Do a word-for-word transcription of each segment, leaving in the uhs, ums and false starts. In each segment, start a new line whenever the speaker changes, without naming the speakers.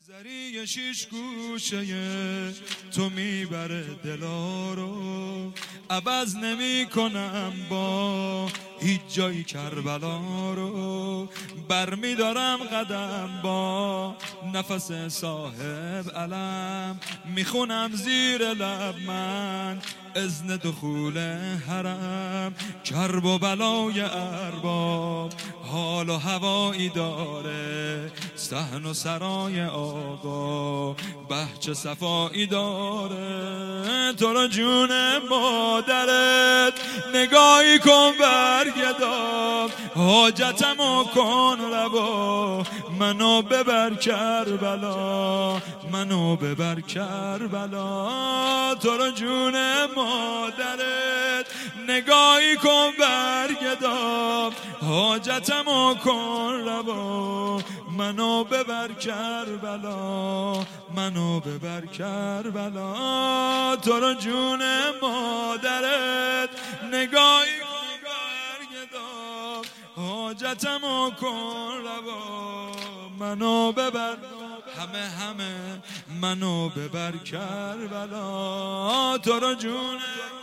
زری شیش گوشه تو میبره دلا رو، عوض نمی کنم با هیچ جایی کربلا رو. برمیدارم قدم با نفس صاحب علم، میخونم زیر لب من اذن دخول حرم. کرب و بلای ارباب حال و هوایی داره، صحن و سرای آقا بهچه صفایی داره. تو رو جون مادرت نگاهی کن برگردم، حاجتمو کن روا، منو ببر کربلا، منو ببر کربلا. تو رو جون مادرت نگاهی کن برگردم، حاجتمو کن روا، منو ببر کربلا، منو ببر کربلا. تو رو جون مادرت نگاهی کن برگردم، حاجتمو کن روا، منو ببر، همه همه منو ببر کربلا. تو رو جون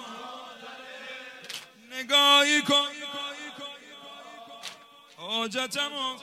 نگاهی کن حاجتمو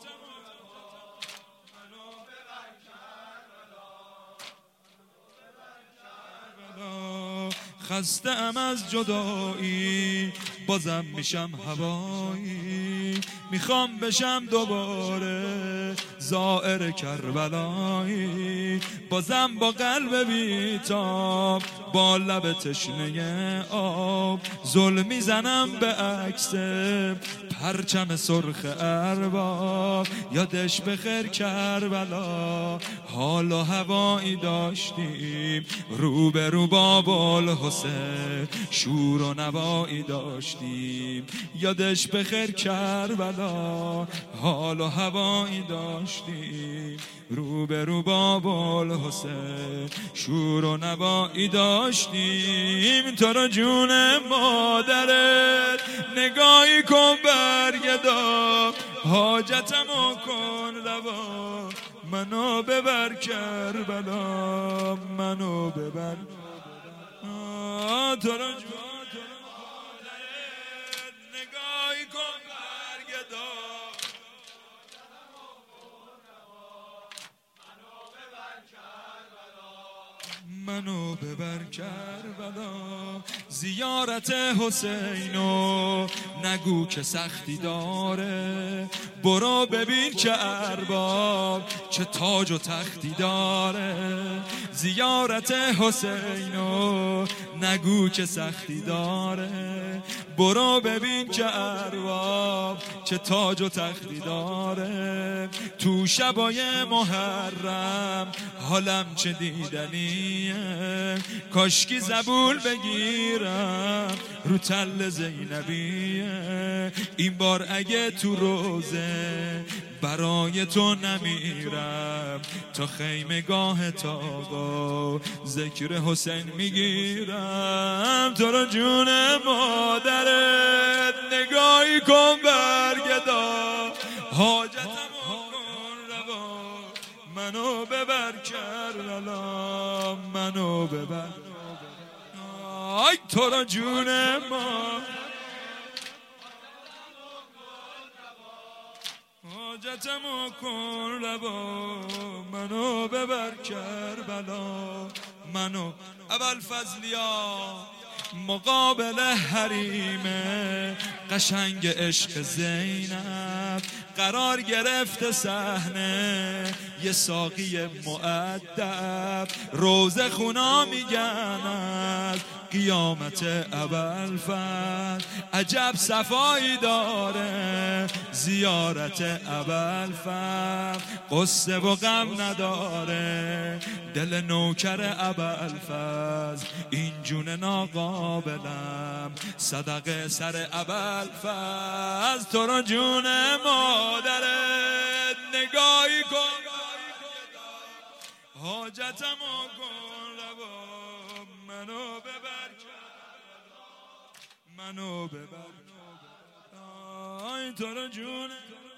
خسته ام از جدایی، بازم میشم هوایی، میخوام بشم دوباره زائر کربلایی. بازم با قلب بیتاب، با لب تشنه آب، ظلم میزنم به عکس پرچم سرخ ارباب. یادش بخیر کربلا، حال و هوایی داشتیم، رو به رو با بوالحسین شور و نوایی داشتیم. یادش بخیر کربلا، حال و هوایی داشتیم، رو به رو با بوالحسین شور و نوایی داشتیم. تو رو جون مادرت نگاهی کن برگردم، حاجتمو کن روا، منو ببر کربلا، منو ببر. تو رو جون مادرت نگاهی کن برگردم، منو ببر کربلا. زیارت حسینو نگو که سختی داره، برو ببین که ارباب چه تاج و تختی داره. زیارت حسینو نگو که سختی داره، برو ببین که ارباب چه تاج و تختی داره. تو شبای محرم حالم چه دیدنیه، کاشکی زبول بگیرم رو تل زینبیه. این بار اگه تو روزه برای تو نمیرم، تا خیمگاه تاقا ذکر حسین میگیرم. تو رو جون مادرت نگاهی کن برگردم، حاجتمو کن روا، منو ببر کربلا، منو ببر. آی تو رو جون ما حاجتمو کن روا، منو ببر کربلا، منو. اول فضلیا مقابل حریم قشنگ عشق زینب قرار گرفته صحنه یه ساقی مؤدب. روزه خونا میگن از قیامت ابوالفضل، عجب صفایی داره زیارت ابوالفضل. قصه و غم نداره دل نوکر ابوالفضل، این جون ناقابلم صدقه سر ابوالفضل. تو رو جون مادرت نگاهی کن، حاجتمو کن روا، منو ببر، منو ببر. آی تو رو جون